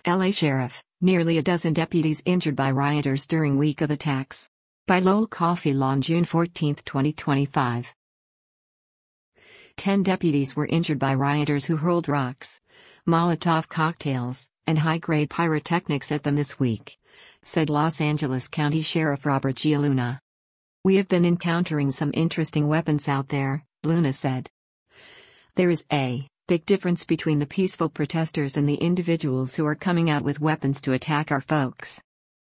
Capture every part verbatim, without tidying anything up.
L A Sheriff, nearly a dozen deputies injured by rioters during week of attacks. By Lowell Cauffiel on June fourteenth, twenty twenty-five. Ten deputies were injured by rioters who hurled rocks, Molotov cocktails, and high-grade pyrotechnics at them this week, said Los Angeles County Sheriff Robert G. Luna. "We have been encountering some interesting weapons out there," Luna said. "There is a big difference between the peaceful protesters and the individuals who are coming out with weapons to attack our folks."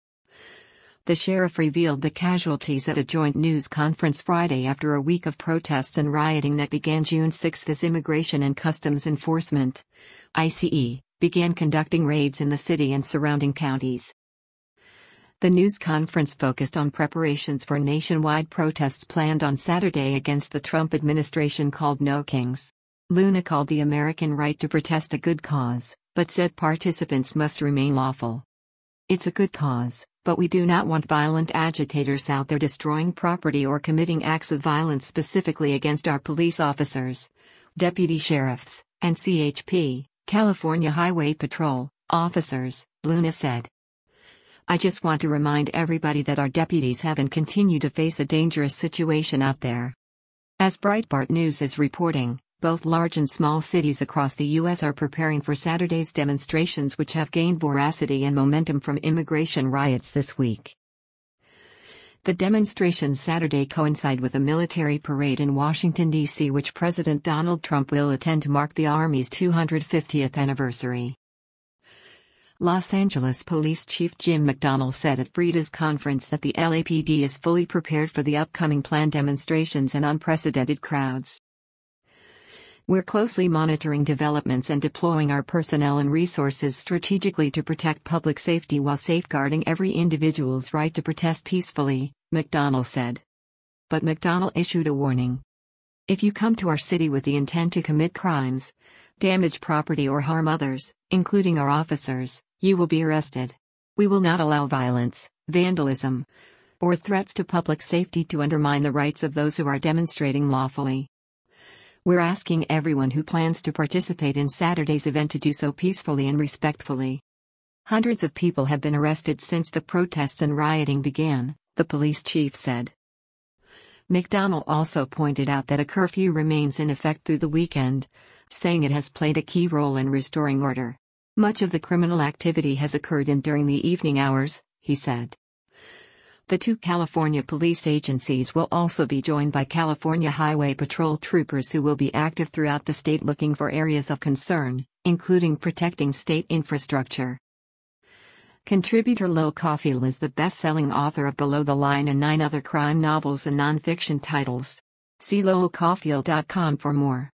The sheriff revealed the casualties at a joint news conference Friday after a week of protests and rioting that began June sixth as Immigration and Customs Enforcement, I C E, began conducting raids in the city and surrounding counties. The news conference focused on preparations for nationwide protests planned on Saturday against the Trump administration called No Kings. Luna called the American right to protest a good cause, but said participants must remain lawful. "It's a good cause, but we do not want violent agitators out there destroying property or committing acts of violence specifically against our police officers, deputy sheriffs, and C H P, California Highway Patrol, officers," Luna said. "I just want to remind everybody that our deputies have and continue to face a dangerous situation out there." As Breitbart News is reporting, both large and small cities across the U S are preparing for Saturday's demonstrations, which have gained veracity and momentum from immigration riots this week. The demonstrations Saturday coincide with a military parade in Washington, D C, which President Donald Trump will attend to mark the Army's two hundred fiftieth anniversary. Los Angeles Police Chief Jim McDonnell said at Frida's conference that the L A P D is fully prepared for the upcoming planned demonstrations and unprecedented crowds. "We're closely monitoring developments and deploying our personnel and resources strategically to protect public safety while safeguarding every individual's right to protest peacefully," McDonnell said. But McDonnell issued a warning. "If you come to our city with the intent to commit crimes, damage property or harm others, including our officers, you will be arrested. We will not allow violence, vandalism, or threats to public safety to undermine the rights of those who are demonstrating lawfully. We're asking everyone who plans to participate in Saturday's event to do so peacefully and respectfully." Hundreds of people have been arrested since the protests and rioting began, the police chief said. McDonnell also pointed out that a curfew remains in effect through the weekend, saying it has played a key role in restoring order. "Much of the criminal activity has occurred in during the evening hours," he said. The two California police agencies will also be joined by California Highway Patrol troopers who will be active throughout the state looking for areas of concern, including protecting state infrastructure. Contributor Lowell Cauffiel is the best-selling author of Below the Line and nine other crime novels and nonfiction titles. See lowell cauffiel dot com for more.